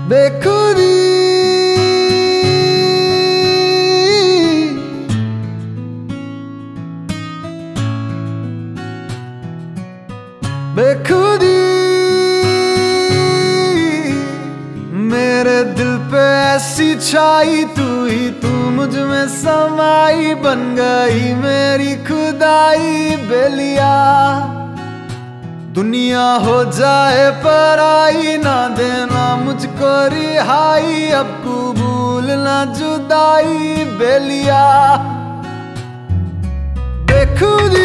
बेखुदी बेखुदी मेरे दिल पे ऐसी छाई तू ही तू मुझ में समाई बन गई मेरी खुदाई बेलिया। दुनिया हो जाए पराई ना देना मुझको रिहाई अब कबूल ना जुदाई बेलिया। बेखुदी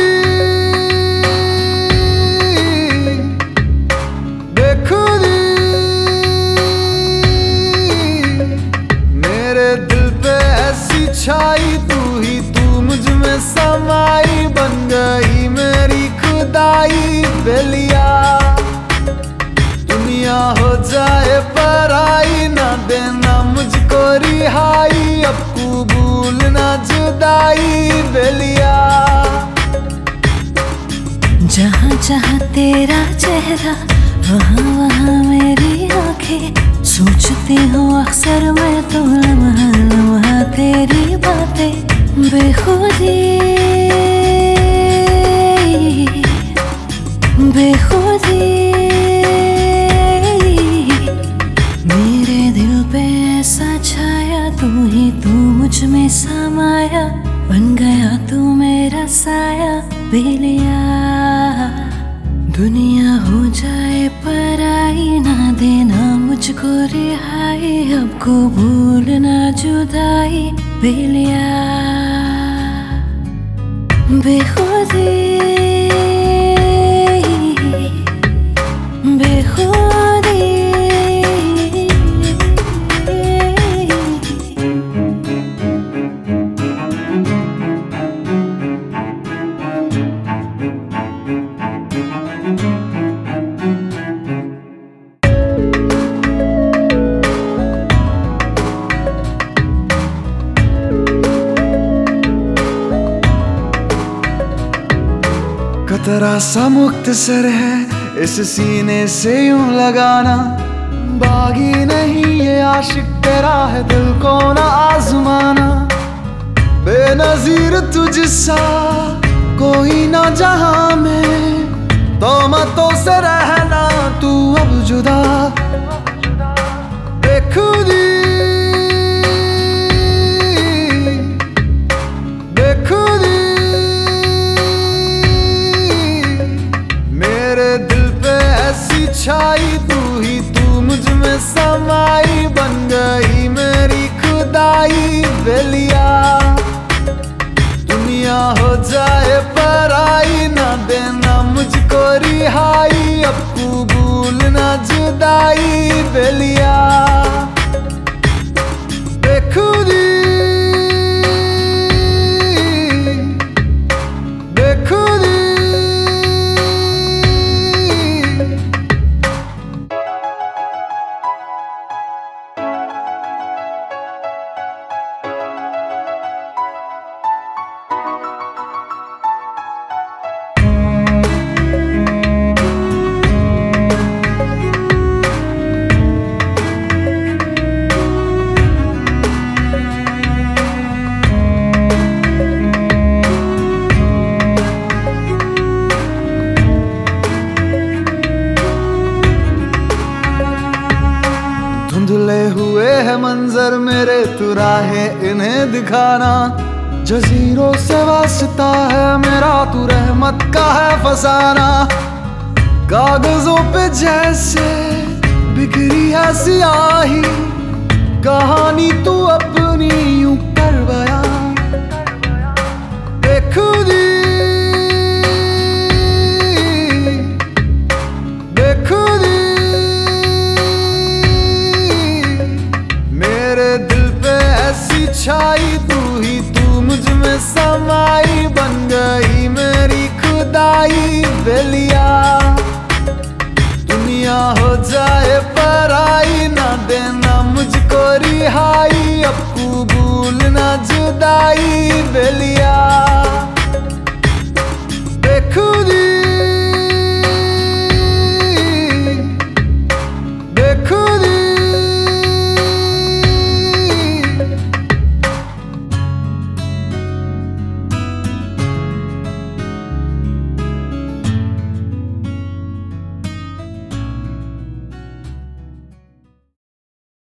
बेखुदी मेरे दिल पे ऐसी छाई तू ही तू मुझ में समाई बन गई मेरी खुदाई बेलिया। दुनिया हो जाए पराई ना देना मुझको रिहाई अब कबूल ना जुदाई बेलिया। जहाँ जहाँ तेरा चेहरा वहाँ वहाँ मेरी आंखें सोचती हूँ अक्सर मैं तो लम्हा लम्हा तेरी बातें बेखुदी बेखुदी मेरे दिल पे ऐसा छाया तू ही तू मुझ में समाया बन गया तू मेरा साया बेलिया। दुनिया हो जाए पराई ना देना मुझको रिहाई अब कबूल ना जुदाई बेलिया। बेखुदी बेखुदी कतरा सा मुख्तसर है इस सीने से यूं लगाना बागी नहीं ये आशिक तेरा है दिल को ना आजमाना। बेनजीर तुझसा कोई ना जहां में तोहमतों से रहना तू अब जुदा। बेखुदी बेखुदी मेरे दिल पे ऐसी छाई तू ही तू मुझ में समाई बन गई मेरी खुदाई बेलिया। दुनिया हो जाए पराई ना देना मुझको रिहाई अब कबूल ना जुदाई बेलिया। बेखुदी बेखुदी धुंधले हुए है मंजर मेरे तू राहें इन्हें दिखाना। जजीरों से वास्ता है मेरा तू रहमत का है फसाना। कागजों पे जैसे बिखरी है सियाही कहानी तू अपनी यूं कर बयां। बेखुदी बेखुदी मेरे दिल पे ऐसी छाई तू ही तू मुझ में समाई बन गई मेरी खुदाई बेलिया। दुनिया हो जाए पराई ना देना मुझको रिहाई अब कबूल ना जुदाई बेलिया।